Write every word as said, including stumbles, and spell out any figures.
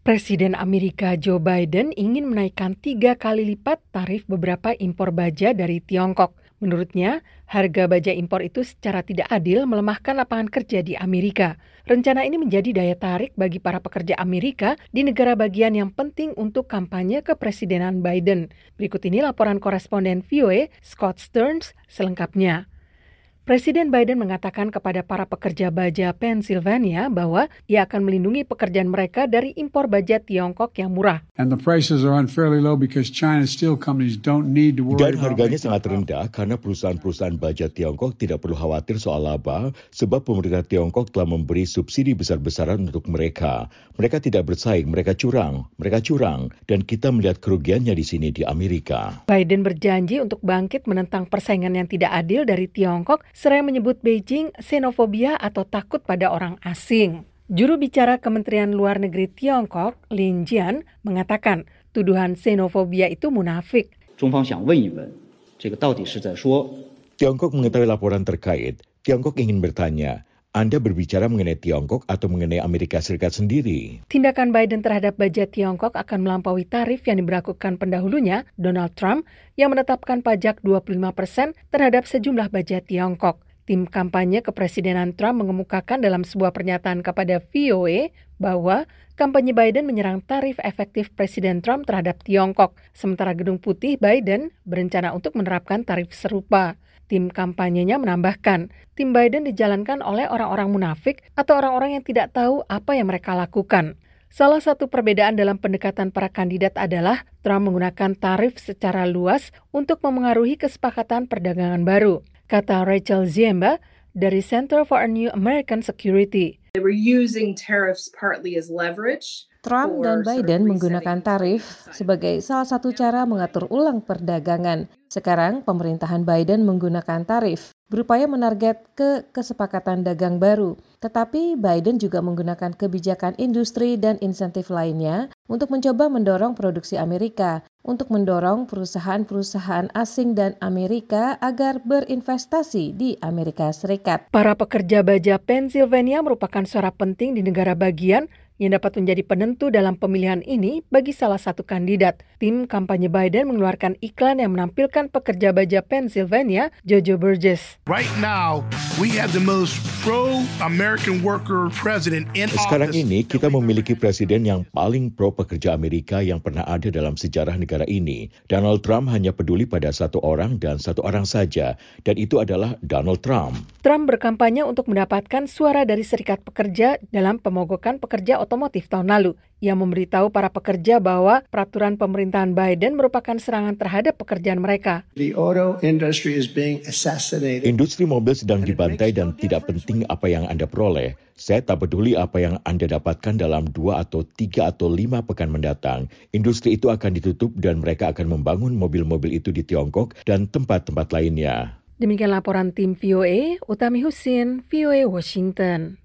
Presiden Amerika Joe Biden ingin menaikkan tiga kali lipat tarif beberapa impor baja dari Tiongkok. Menurutnya, harga baja impor itu secara tidak adil melemahkan lapangan kerja di Amerika. Rencana ini menjadi daya tarik bagi para pekerja Amerika di negara bagian yang penting untuk kampanye kepresidenan Biden. Berikut ini laporan koresponden V O A Scott Stearns selengkapnya. Presiden Biden mengatakan kepada para pekerja baja Pennsylvania bahwa ia akan melindungi pekerjaan mereka dari impor baja Tiongkok yang murah. And the prices are unfairly low because China's steel companies don't need to worry Dan harganya sangat rendah karena perusahaan-perusahaan baja Tiongkok tidak perlu khawatir soal laba sebab pemerintah Tiongkok telah memberi subsidi besar-besaran untuk mereka. Mereka tidak bersaing, mereka curang, mereka curang, dan kita melihat kerugiannya di sini di Amerika. Biden berjanji untuk bangkit menentang persaingan yang tidak adil dari Tiongkok, seraya menyebut Beijing xenofobia atau takut pada orang asing. Juru bicara Kementerian Luar Negeri Tiongkok, Lin Jian, mengatakan tuduhan xenofobia itu munafik. Tiongkok mengetahui laporan terkait. Tiongkok ingin bertanya, Anda berbicara mengenai Tiongkok atau mengenai Amerika Serikat sendiri? Tindakan Biden terhadap baja Tiongkok akan melampaui tarif yang diberlakukan pendahulunya, Donald Trump, yang menetapkan pajak dua puluh lima persen terhadap sejumlah baja Tiongkok. Tim kampanye kepresidenan Trump mengemukakan dalam sebuah pernyataan kepada V O A bahwa kampanye Biden menyerang tarif efektif Presiden Trump terhadap Tiongkok, sementara Gedung Putih Biden berencana untuk menerapkan tarif serupa. Tim kampanyenya menambahkan, tim Biden dijalankan oleh orang-orang munafik atau orang-orang yang tidak tahu apa yang mereka lakukan. Salah satu perbedaan dalam pendekatan para kandidat adalah Trump menggunakan tarif secara luas untuk memengaruhi kesepakatan perdagangan baru, kata Rachel Ziemba dari Center for a New American Security. They were using tariffs partly as leverage. Trump dan Biden menggunakan tarif sebagai salah satu cara mengatur ulang perdagangan. Sekarang pemerintahan Biden menggunakan tarif berupaya menarget ke kesepakatan dagang baru. Tetapi Biden juga menggunakan kebijakan industri dan insentif lainnya untuk mencoba mendorong produksi Amerika, untuk mendorong perusahaan-perusahaan asing dan Amerika agar berinvestasi di Amerika Serikat. Para pekerja baja Pennsylvania merupakan suara penting di negara bagian yang dapat menjadi penentu dalam pemilihan ini bagi salah satu kandidat. Tim kampanye Biden mengeluarkan iklan yang menampilkan pekerja baja Pennsylvania, Jojo Burgess. Right now, we have the most pro-American worker president in office. Sekarang ini kita memiliki presiden yang paling pro pekerja Amerika yang pernah ada dalam sejarah negara ini. Donald Trump hanya peduli pada satu orang dan satu orang saja, dan itu adalah Donald Trump. Trump berkampanye untuk mendapatkan suara dari serikat pekerja dalam pemogokan pekerja otomotif tahun lalu. Ia memberitahu para pekerja bahwa peraturan pemerintahan Biden merupakan serangan terhadap pekerjaan mereka. The auto industry is being assassinated. Industri mobil sedang dibantai dan tidak penting apa yang Anda peroleh. Saya tak peduli apa yang Anda dapatkan dalam dua atau tiga atau lima pekan mendatang. Industri itu akan ditutup dan mereka akan membangun mobil-mobil itu di Tiongkok dan tempat-tempat lainnya. Demikian laporan tim V O A, Utami Husin, V O A Washington.